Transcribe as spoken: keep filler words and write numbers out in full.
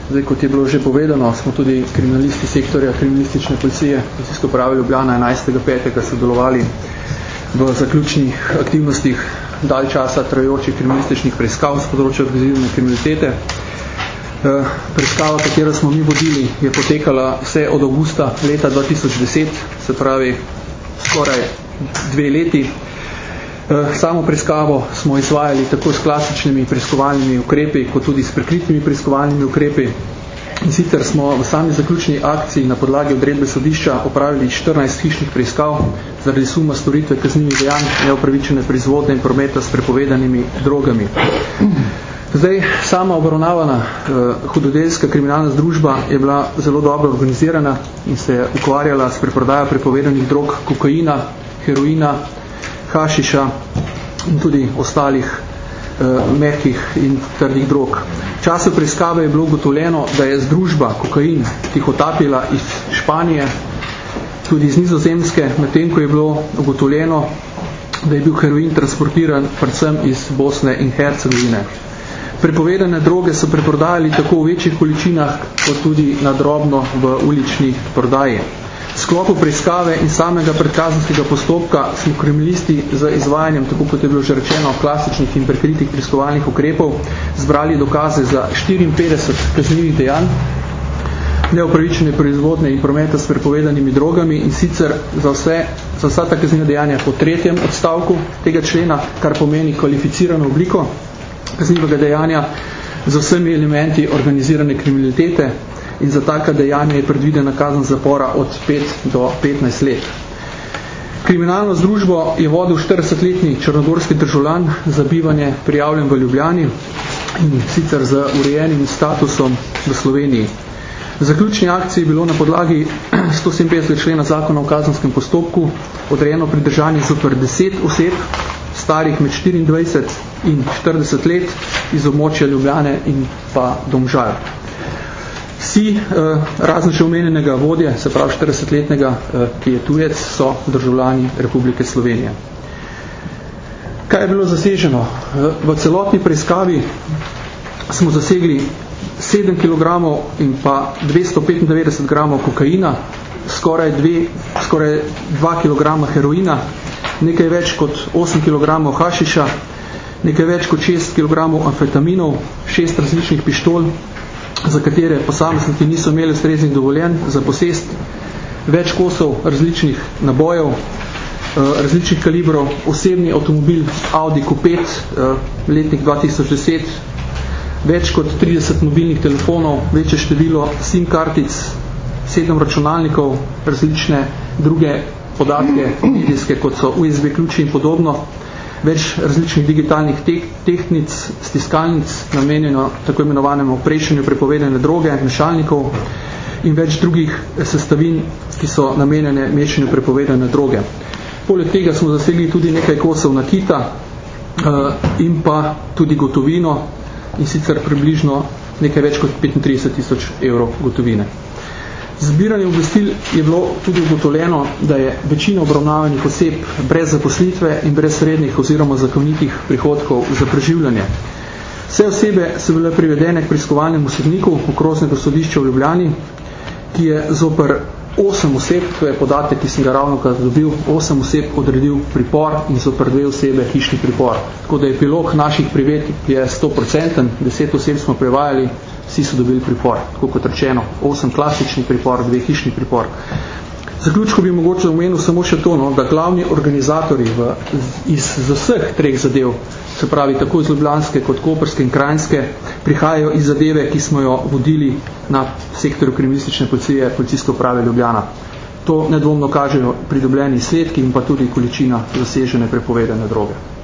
Zdaj, kot je bilo že povedano, smo tudi kriminalisti sektorja kriminalistične policije Policijske uprave Ljubljana enajstega petega sodelovali v zaključnih aktivnostih dalj časa trajajočih kriminalističnih preiskav z področja organizirane kriminalitete. Preiskava, katero smo mi vodili, je potekala vse od avgusta leta dva tisoč deset, se pravi skoraj dve leti. Samo preiskavo smo izvajali tako s klasičnimi preiskovalnimi ukrepi, kot tudi s prikritnimi preiskovalnimi ukrepi. In sicer smo v sami zaključni akciji na podlagi odredbe sodišča opravili štirinajst hišnih preiskav zaradi suma storitve kaznivih dejanj neupravičene proizvodnje in prometa s prepovedanimi drogami. Zdaj, sama obravnavana eh, hudodelska kriminalna združba je bila zelo dobro organizirana in se je ukvarjala s preprodajo prepovedanih drog, kokaina, heroina, hašiša in tudi ostalih eh, mehkih in trdih drog. V času preiskave je bilo ugotovljeno, da je združba kokain tihotapila iz Španije, tudi iz Nizozemske, medtem ko je bilo ugotovljeno, da je bil heroin transportiran predvsem iz Bosne in Hercegovine. Prepovedane droge so preprodajali tako v večjih količinah, kot tudi nadrobno v ulični prodaji. V sklopu preiskave in samega predkazenskega postopka smo kriminalisti z izvajanjem, tako kot je bilo že rečeno, klasičnih in prikritih preiskovalnih ukrepov zbrali dokaze za štiriinpetdeset kaznivih dejanj neupravičene proizvodnje in prometa s prepovedanimi drogami, in sicer za, vse, za vsa ta kazniva dejanja po tretjem odstavku tega člena, kar pomeni kvalificirano obliko kaznivega dejanja z vsemi elementi organizirane kriminalitete, in za taka dejanja je predvidena kazen zapora od pet do petnajst let. Kriminalno združbo je vodil štiridesetletni črnogorski državljan za bivanje prijavljen v Ljubljani in sicer z urejenim statusom v Sloveniji. V zaključni akciji je bilo na podlagi stosedeminpetdesetega člena zakona o kazenskem postopku odrejeno pridržanje zoper deset oseb, starih med štiriindvajset in štirideset let, iz območja Ljubljane in pa Domžal. Vsi, eh, razen še omenjenega vodje, se pravi štiridesetletnega, eh, ki je tujec, so državljani Republike Slovenije. Kaj je bilo zaseženo? V celotni preiskavi smo zasegli sedem kilogramov in pa dvesto petindevetdeset gramov kokaina, skoraj, dve, skoraj dva kilograma heroina, nekaj več kot osem kilogramov hašiša, nekaj več kot šest kilogramov amfetaminov, šest različnih pištol, za katere posamezniki niso imeli ustreznih dovoljenj za posest, več kosov različnih nabojev, različnih kalibrov, osebni avtomobil Audi Q pet, letnik dva tisoč deset, več kot trideset mobilnih telefonov, večje število SIM kartic, sedem računalnikov, različne druge podatke, medijske, kot so U S B ključi in podobno, več različnih digitalnih te tehtnic, stiskalnic, namenjeno tako imenovanemu prejšanju prepovedane droge, mešalnikov in več drugih sestavin, ki so namenjene mešanju prepovedane droge. Poleg tega smo zasegli tudi nekaj kosov nakita uh, in pa tudi gotovino, in sicer približno nekaj več kot petintrideset tisoč evrov gotovine. Zbiranje obvestil je bilo tudi ugotovljeno, da je večina obravnavanih oseb brez zaposlitve in brez srednjih oziroma zakonitih prihodkov za preživljanje. Vse osebe so bile privedene k preiskovalnemu sodniku okrožnega sodišča v Ljubljani, ki je zoper osem oseb, to je podatek, ki sem ga ravnokar dobil, osem oseb odredil pripor in zoper dve osebe hišni pripor. Tako da epilog naših privedb je sto procenten, deset oseb smo prevajali, vsi so dobili pripor. Tako kot rečeno, osem klasični pripor, dve hišni pripor. Zaključko bi mogoče omenil samo še to, no, da glavni organizatorji v, iz vseh treh zadev, se pravi tako iz ljubljanske kot koprske in krajinske, prihajajo iz zadeve, ki smo jo vodili na sektorju kriminalistične policije Policijske uprave Ljubljana. To nedvomno kažejo pridobljeni izsledki in pa tudi količina zasežene prepovedane droge.